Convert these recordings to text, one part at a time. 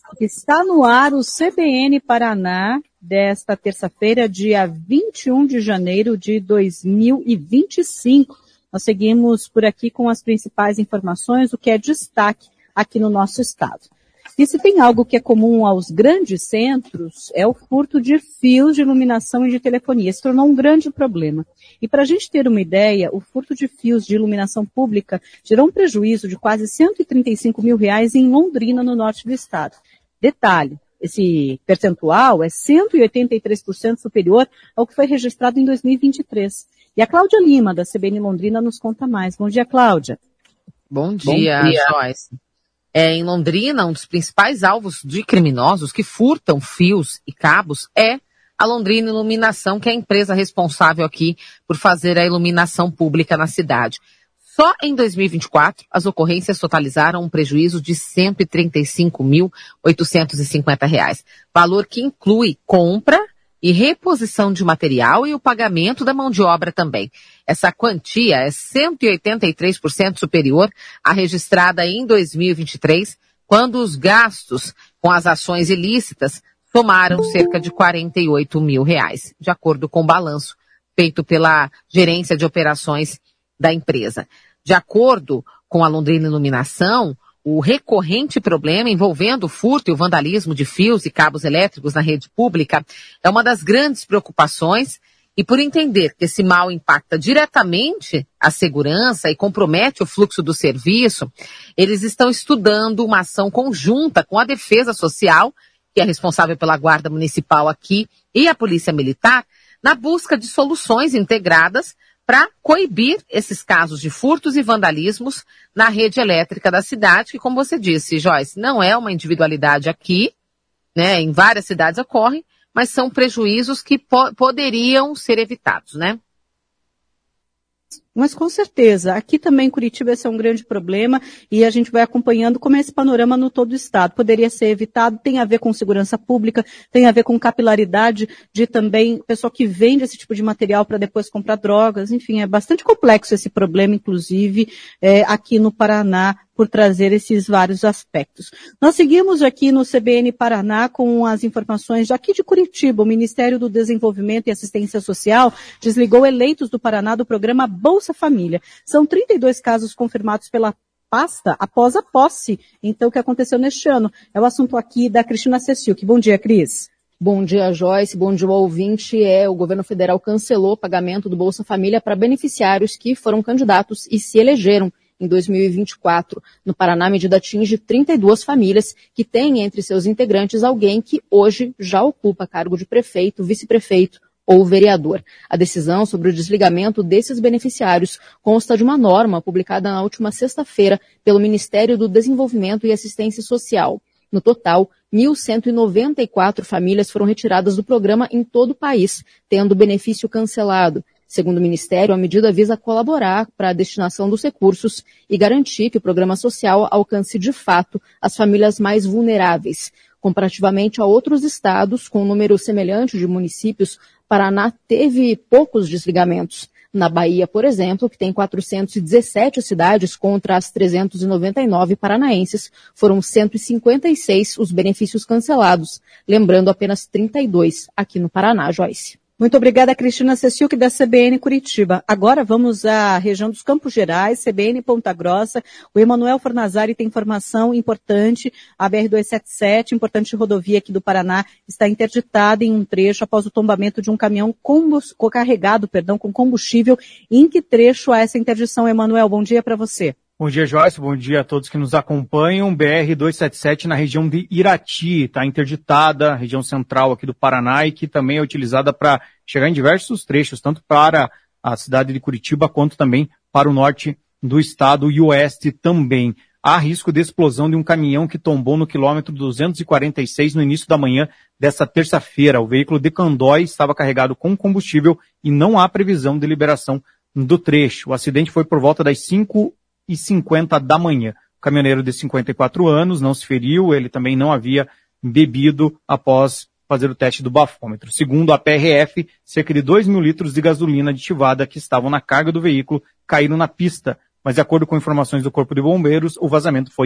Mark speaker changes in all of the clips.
Speaker 1: Está no ar o CBN Paraná desta terça-feira, dia 21 de janeiro de 2025. Nós seguimos por aqui com as principais informações, o que é destaque aqui no nosso estado. E se tem algo que é comum aos grandes centros, é o furto de fios de iluminação e de telefonia. Se tornou um grande problema. E para a gente ter uma ideia, o furto de fios de iluminação pública gerou um prejuízo de quase R$135 mil em Londrina, no norte do estado. Detalhe, esse percentual é 183% superior ao que foi registrado em 2023. E a Cláudia Lima, da CBN Londrina, nos conta mais. Bom dia, Cláudia.
Speaker 2: Bom dia, Joyce. Em Londrina, um dos principais alvos de criminosos que furtam fios e cabos é a Londrina Iluminação, que é a empresa responsável aqui por fazer a iluminação pública na cidade. Só em 2024, as ocorrências totalizaram um prejuízo de R$135.850, valor que inclui compra e reposição de material e o pagamento da mão de obra também. Essa quantia é 183% superior à registrada em 2023, quando os gastos com as ações ilícitas somaram cerca de R$48 mil, de acordo com o balanço feito pela gerência de operações da empresa. De acordo com a Londrina Iluminação, o recorrente problema envolvendo o furto e o vandalismo de fios e cabos elétricos na rede pública é uma das grandes preocupações, e por entender que esse mal impacta diretamente a segurança e compromete o fluxo do serviço, eles estão estudando uma ação conjunta com a Defesa Social, que é responsável pela Guarda Municipal aqui, e a Polícia Militar, na busca de soluções integradas para coibir esses casos de furtos e vandalismos na rede elétrica da cidade, que, como você disse, Joyce, não é uma individualidade aqui, né? Em várias cidades ocorre, mas são prejuízos que poderiam ser evitados, né?
Speaker 1: Mas com certeza, aqui também em Curitiba esse é um grande problema e a gente vai acompanhando como é esse panorama no todo o estado. Poderia ser evitado, tem a ver com segurança pública, tem a ver com capilaridade de também pessoal que vende esse tipo de material para depois comprar drogas. Enfim, é bastante complexo esse problema, inclusive aqui no Paraná, por trazer esses vários aspectos. Nós seguimos aqui no CBN Paraná com as informações daqui de Curitiba. O Ministério do Desenvolvimento e Assistência Social desligou eleitos do Paraná do programa Bolsa Família. São 32 casos confirmados pela pasta após a posse, então, que aconteceu neste ano. É o assunto aqui da Cristina Ceciuk. Bom dia, Cris.
Speaker 3: Bom dia, Joyce. Bom dia, ouvinte. O governo federal cancelou o pagamento do Bolsa Família para beneficiários que foram candidatos e se elegeram em 2024. No Paraná, a medida atinge 32 famílias que têm entre seus integrantes alguém que hoje já ocupa cargo de prefeito, vice-prefeito ou vereador. A decisão sobre o desligamento desses beneficiários consta de uma norma publicada na última sexta-feira pelo Ministério do Desenvolvimento e Assistência Social. No total, 1.194 famílias foram retiradas do programa em todo o país, tendo o benefício cancelado. Segundo o Ministério, a medida visa colaborar para a destinação dos recursos e garantir que o programa social alcance de fato as famílias mais vulneráveis. Comparativamente a outros estados, com um número semelhante de municípios, Paraná teve poucos desligamentos. Na Bahia, por exemplo, que tem 417 cidades contra as 399 paranaenses, foram 156 os benefícios cancelados, lembrando apenas 32 aqui no Paraná, Joyce.
Speaker 1: Muito obrigada, Cristina Ceciuk, da CBN Curitiba. Agora vamos à região dos Campos Gerais, CBN Ponta Grossa. O Emanuel Fornazari tem informação importante. A BR-277, importante rodovia aqui do Paraná, está interditada em um trecho após o tombamento de um caminhão carregado com combustível. Em que trecho há essa interdição, Emanuel? Bom dia para você.
Speaker 4: Bom dia, Joyce. Bom dia a todos que nos acompanham. BR-277 na região de Irati, está interditada, região central aqui do Paraná, e que também é utilizada para chegar em diversos trechos, tanto para a cidade de Curitiba, quanto também para o norte do estado e oeste também. Há risco de explosão de um caminhão que tombou no quilômetro 246 no início da manhã desta terça-feira. O veículo de Candói estava carregado com combustível e não há previsão de liberação do trecho. O acidente foi por volta das 5h50 da manhã. O caminhoneiro de 54 anos não se feriu, ele também não havia bebido após fazer o teste do bafômetro. Segundo a PRF, cerca de 2 mil litros de gasolina aditivada que estavam na carga do veículo caíram na pista, mas de acordo com informações do Corpo de Bombeiros, o vazamento foi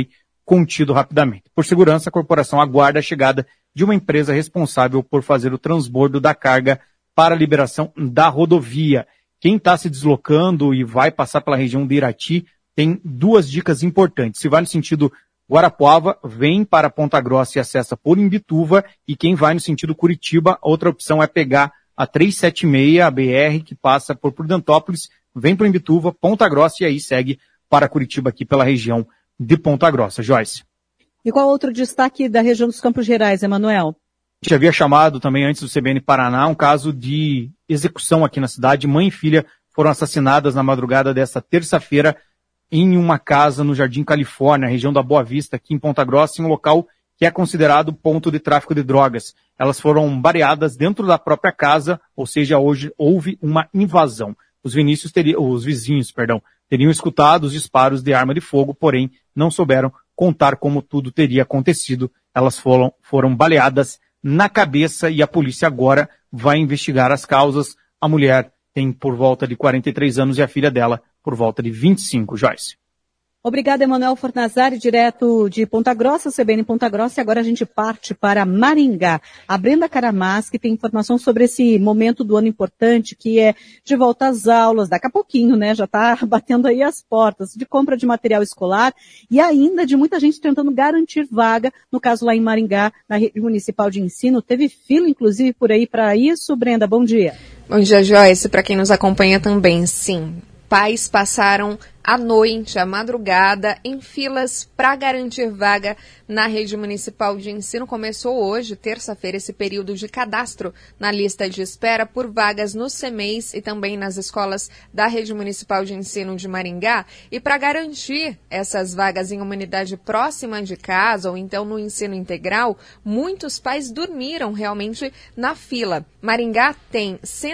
Speaker 4: contido rapidamente. Por segurança, a corporação aguarda a chegada de uma empresa responsável por fazer o transbordo da carga para a liberação da rodovia. Quem está se deslocando e vai passar pela região de Irati tem duas dicas importantes. Se vai no sentido Guarapuava, vem para Ponta Grossa e acessa por Imbituva, e quem vai no sentido Curitiba, outra opção é pegar a 376, a BR, que passa por Prudentópolis, vem para Imbituva, Ponta Grossa e aí segue para Curitiba aqui pela região de Ponta Grossa. Joyce.
Speaker 1: E qual outro destaque da região dos Campos Gerais, Emanuel?
Speaker 4: A gente havia chamado também antes do CBN Paraná um caso de execução aqui na cidade. Mãe e filha foram assassinadas na madrugada desta terça-feira em uma casa no Jardim Califórnia, região da Boa Vista, aqui em Ponta Grossa, em um local que é considerado ponto de tráfico de drogas. Elas foram baleadas dentro da própria casa, ou seja, hoje houve uma invasão. Os vizinhos teriam escutado os disparos de arma de fogo, porém não souberam contar como tudo teria acontecido. Elas foram baleadas na cabeça e a polícia agora vai investigar as causas. A mulher tem por volta de 43 anos e a filha dela por volta de 25, Joyce.
Speaker 1: Obrigada, Emanuel Fornazari, direto de Ponta Grossa, CBN Ponta Grossa, e agora a gente parte para Maringá. A Brenda Karamaschi tem informação sobre esse momento do ano importante, que é de volta às aulas, daqui a pouquinho, né, já está batendo aí as portas, de compra de material escolar e ainda de muita gente tentando garantir vaga, no caso lá em Maringá, na rede municipal de ensino. Teve fila, inclusive, por aí para isso. Brenda, bom dia.
Speaker 5: Bom dia, Joyce, para quem nos acompanha também, sim. Pais passaram à noite, à madrugada, em filas para garantir vaga na rede municipal de ensino. Começou hoje, terça-feira, esse período de cadastro na lista de espera por vagas no CEMEIS e também nas escolas da rede municipal de ensino de Maringá. E para garantir essas vagas em uma unidade próxima de casa ou então no ensino integral, muitos pais dormiram realmente na fila. Maringá tem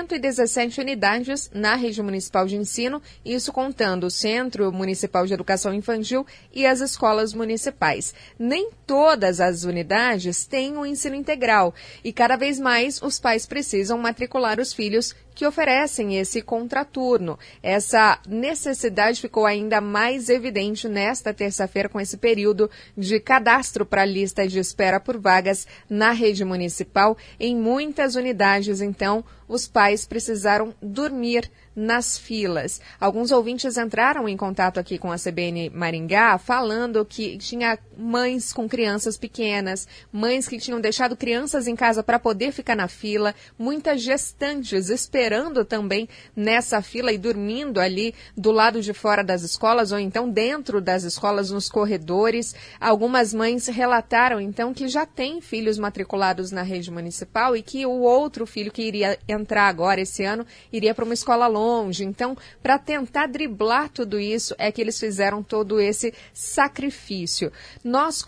Speaker 5: 117 unidades na rede municipal de ensino, isso contando o Centro Municipal de Educação Infantil e as escolas municipais. Nem todas as unidades têm o ensino integral e cada vez mais os pais precisam matricular os filhos que oferecem esse contraturno. Essa necessidade ficou ainda mais evidente nesta terça-feira com esse período de cadastro para a lista de espera por vagas na rede municipal. Em muitas unidades, então, os pais precisaram dormir nas filas. Alguns ouvintes entraram em contato aqui com a CBN Maringá falando que tinha mães com crianças pequenas, mães que tinham deixado crianças em casa para poder ficar na fila, muitas gestantes esperando também nessa fila e dormindo ali do lado de fora das escolas ou então dentro das escolas, nos corredores. Algumas mães relataram então que já têm filhos matriculados na rede municipal e que o outro filho que iria entrar agora esse ano iria para uma escola longe. Então, para tentar driblar tudo isso, é que eles fizeram todo esse sacrifício. Nós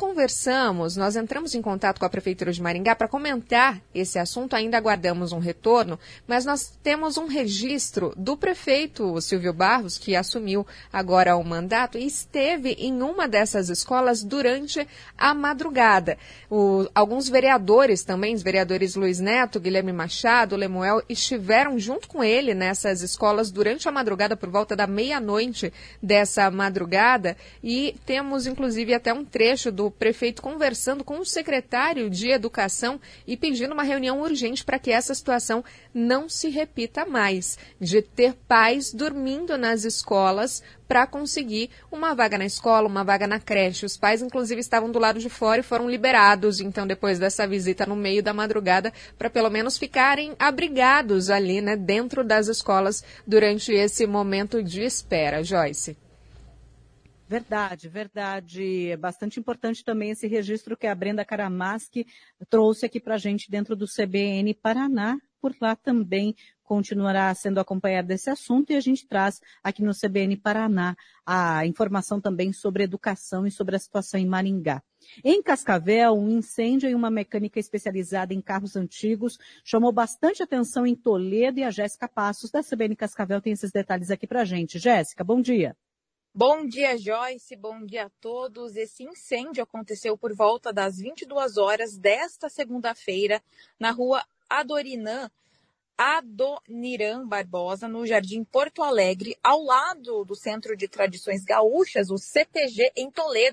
Speaker 5: entramos em contato com a Prefeitura de Maringá para comentar esse assunto, ainda aguardamos um retorno, mas nós temos um registro do prefeito Silvio Barros, que assumiu agora o mandato e esteve em uma dessas escolas durante a madrugada. Alguns vereadores também, os vereadores Luiz Neto, Guilherme Machado, Lemuel, estiveram junto com ele nessas escolas durante a madrugada, por volta da meia-noite dessa madrugada, e temos inclusive até um trecho do prefeito conversando com o secretário de Educação e pedindo uma reunião urgente para que essa situação não se repita mais, de ter pais dormindo nas escolas para conseguir uma vaga na escola, uma vaga na creche. Os pais, inclusive, estavam do lado de fora e foram liberados, então, depois dessa visita no meio da madrugada, para pelo menos ficarem abrigados ali, né, dentro das escolas durante esse momento de espera. Joyce.
Speaker 1: Verdade, verdade. É bastante importante também esse registro que a Brenda Karamaschi trouxe aqui para a gente dentro do CBN Paraná. Por lá também continuará sendo acompanhado desse assunto e a gente traz aqui no CBN Paraná a informação também sobre educação e sobre a situação em Maringá. Em Cascavel, um incêndio em uma mecânica especializada em carros antigos chamou bastante atenção em Toledo e a Jéssica Passos da CBN Cascavel tem esses detalhes aqui para a gente. Jéssica, bom dia.
Speaker 6: Bom dia, Joyce. Bom dia a todos. Esse incêndio aconteceu por volta das 22 horas desta segunda-feira na rua Adoniran Barbosa, no Jardim Porto Alegre, ao lado do Centro de Tradições Gaúchas, o CTG, em Toledo.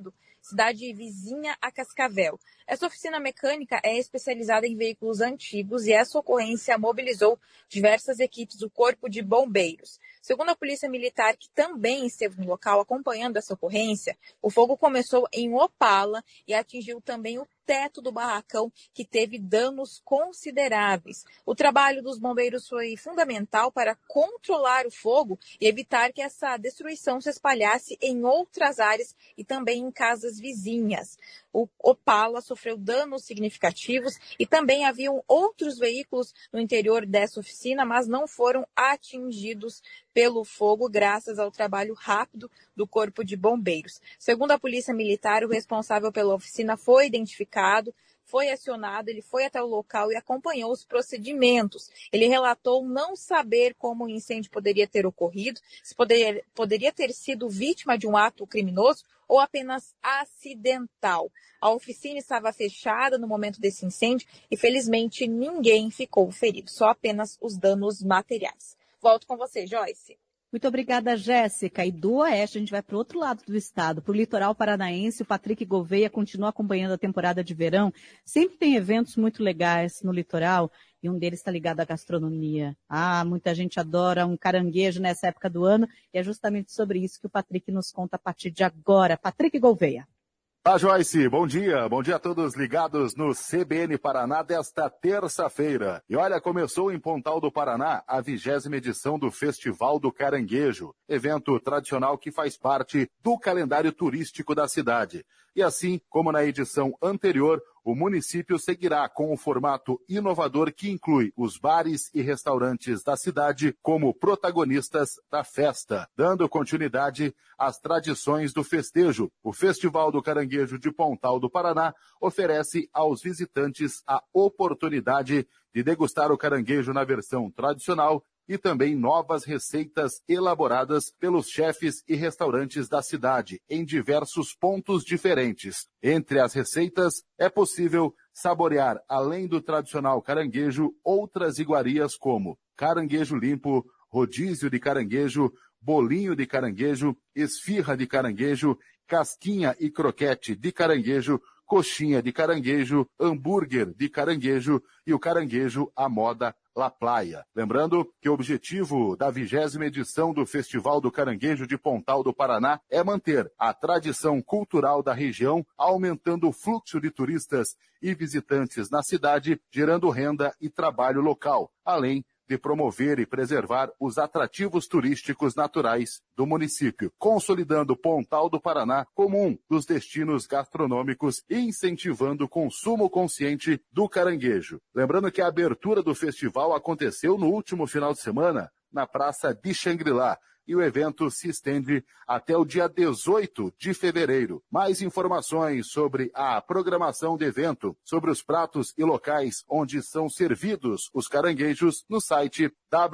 Speaker 6: cidade vizinha a Cascavel. Essa oficina mecânica é especializada em veículos antigos e essa ocorrência mobilizou diversas equipes do Corpo de Bombeiros. Segundo a Polícia Militar, que também esteve no local acompanhando essa ocorrência, o fogo começou em um Opala e atingiu também o teto do barracão, que teve danos consideráveis. O trabalho dos bombeiros foi fundamental para controlar o fogo e evitar que essa destruição se espalhasse em outras áreas e também em casas vizinhas. O Opala sofreu danos significativos e também haviam outros veículos no interior dessa oficina, mas não foram atingidos pelo fogo graças ao trabalho rápido do Corpo de Bombeiros. Segundo a Polícia Militar, o responsável pela oficina foi identificado, foi acionado, ele foi até o local e acompanhou os procedimentos. Ele relatou não saber como o incêndio poderia ter ocorrido, se poderia ter sido vítima de um ato criminoso ou apenas acidental. A oficina estava fechada no momento desse incêndio e, felizmente, ninguém ficou ferido, só apenas os danos materiais. Volto com você, Joyce.
Speaker 1: Muito obrigada, Jéssica. E do Oeste, a gente vai para o outro lado do estado, para o litoral paranaense. O Patrick Gouveia continua acompanhando a temporada de verão. Sempre tem eventos muito legais no litoral e um deles está ligado à gastronomia. Muita gente adora um caranguejo nessa época do ano e é justamente sobre isso que o Patrick nos conta a partir de agora. Patrick Gouveia.
Speaker 7: Olá, Joyce, bom dia a todos ligados no CBN Paraná desta terça-feira. E olha, começou em Pontal do Paraná a 20ª edição do Festival do Caranguejo, evento tradicional que faz parte do calendário turístico da cidade. E assim como na edição anterior, o município seguirá com o formato inovador que inclui os bares e restaurantes da cidade como protagonistas da festa, dando continuidade às tradições do festejo. O Festival do Caranguejo de Pontal do Paraná oferece aos visitantes a oportunidade de degustar o caranguejo na versão tradicional e também novas receitas elaboradas pelos chefes e restaurantes da cidade, em diversos pontos diferentes. Entre as receitas, é possível saborear, além do tradicional caranguejo, outras iguarias como caranguejo limpo, rodízio de caranguejo, bolinho de caranguejo, esfirra de caranguejo, casquinha e croquete de caranguejo, coxinha de caranguejo, hambúrguer de caranguejo e o caranguejo à moda La Playa. Lembrando que o objetivo da 20ª edição do Festival do Caranguejo de Pontal do Paraná é manter a tradição cultural da região, aumentando o fluxo de turistas e visitantes na cidade, gerando renda e trabalho local, além de promover e preservar os atrativos turísticos naturais do município, consolidando Pontal do Paraná como um dos destinos gastronômicos e incentivando o consumo consciente do caranguejo. Lembrando que a abertura do festival aconteceu no último final de semana, na Praça de Xangri-Lá, e o evento se estende até o dia 18 de fevereiro. Mais informações sobre a programação do evento, sobre os pratos e locais onde são servidos os caranguejos no site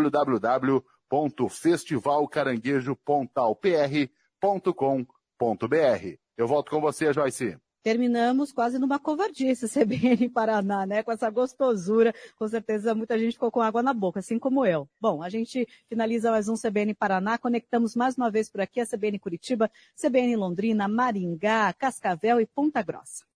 Speaker 7: www.festivalcaranguejopontalpr.com.br. Eu volto com você, Joyce.
Speaker 1: Terminamos quase numa covardice, CBN Paraná, né? Com essa gostosura. Com certeza muita gente ficou com água na boca, assim como eu. Bom, a gente finaliza mais um CBN Paraná. Conectamos mais uma vez por aqui a CBN Curitiba, CBN Londrina, Maringá, Cascavel e Ponta Grossa.